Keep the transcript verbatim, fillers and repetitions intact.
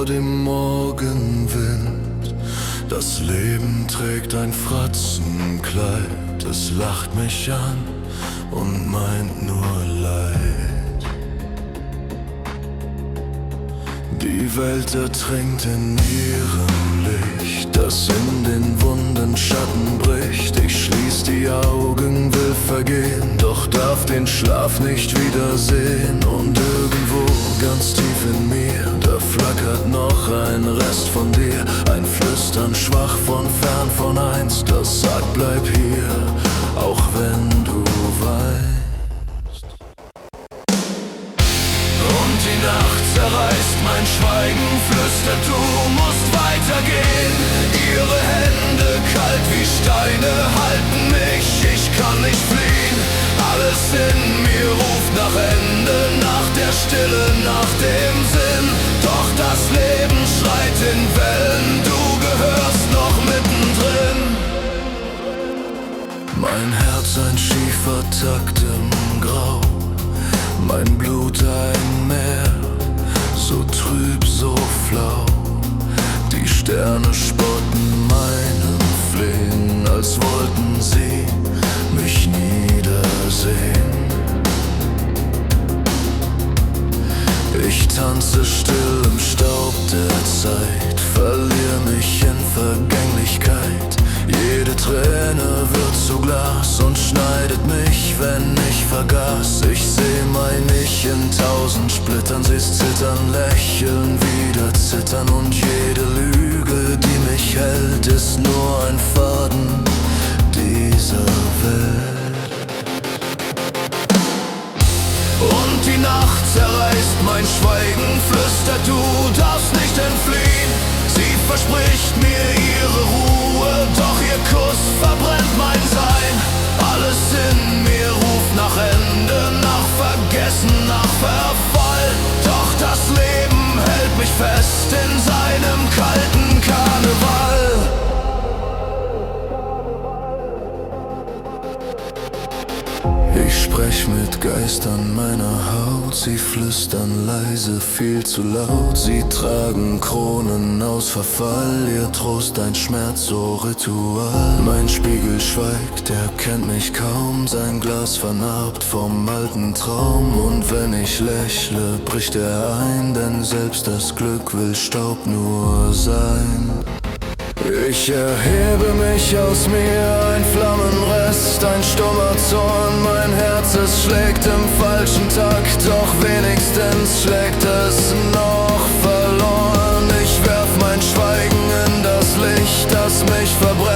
dem Morgenwind. Das Leben trägt ein Fratzenkleid, es lacht mich an und meint nur Leid. Die Welt ertrinkt in ihrem Licht, das in den Wunden Schatten bricht. Ich schließ die Augen, will vergehen, doch darf den Schlaf nicht wiedersehen. Und irgendwo ganz tief in mir, da flackert noch ein Rest von dir. Ein Flüstern schwach von fern von einst, das sagt bleib hier, auch wenn du weißt. Und die Nacht zerreißt mein Schweigen, flüstert du musst weitergehen. Ihre Hände kalt wie Steine halten mich, ich kann nicht fliehen. Alles in mir ruft nach Ende, nach der Stille, nach dem Sinn. Doch das Leben schreit in Wellen, du gehörst noch mittendrin. Mein Herz ein schiefer Takt im Grau, mein Blut ein Meer, so trüb, so flau. Die Sterne spotten meinem Flehen, als wollten sie mich niedersehen. Ich tanze still im Staub der Zeit, verlier mich in Vergänglichkeit. Jede Träne wird zu Glas und schneidet mich, wenn ich vergaß. Ich seh mein Ich in tausend Splittern, seh's zittern, lächeln, wieder zittern. Und jede Lüge, die mich hält, ist nur ein Faden dieser Welt. Und die Nacht zerreißt mein Schweigen, flüstert du darfst nicht entfliehen. Sie verspricht mir ihre Ruhe, doch ihr Kuss verbrennt mein Sein. Alles in mir ruft nach Ende, nach Vergessen, nach Verfall. Doch das Leben hält mich fest in seinem kalten Karneval. Ich sprech mit Geistern meiner Haut, sie flüstern leise, viel zu laut. Sie tragen Kronen aus Verfall, ihr Trost ein Schmerz, so Ritual. Mein Spiegel schweigt, er kennt mich kaum, sein Glas vernarbt vom alten Traum. Und wenn ich lächle, bricht er ein, denn selbst das Glück will Staub nur sein. Ich erhebe mich aus mir, ein Flammenrest, ein stummer Zorn. Mein Herz, es schlägt im falschen Takt, doch wenigstens schlägt es noch verloren. Ich werf mein Schweigen in das Licht, das mich verbrennt.